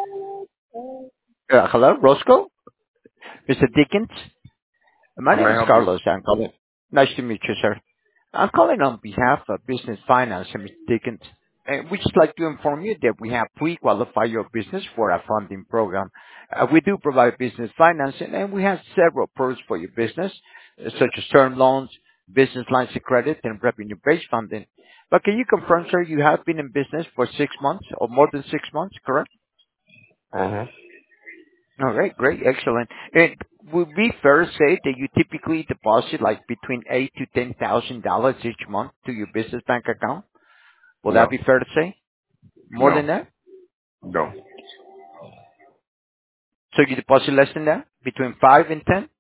Hello, Roscoe? Mr. Dickens? My How may name I is help you? Carlos. I'm calling. Nice to meet you, sir. I'm calling on behalf of Business Finance, Mr. Dickens. And we just like to inform you that we have pre-qualified your business for a funding program. We do provide business financing, and we have several products for your business, such as term loans, business lines of credit, and revenue-based funding. But can you confirm, sir, you have been in business for 6 months or more than 6 months, correct? Uh-huh. All right, great, excellent. And would it be fair to say that you typically deposit like between $8,000 to $10,000 each month to your business bank account? Will that No. be fair to say? More No. than that? No. So you deposit less than that? Between 5 and 10?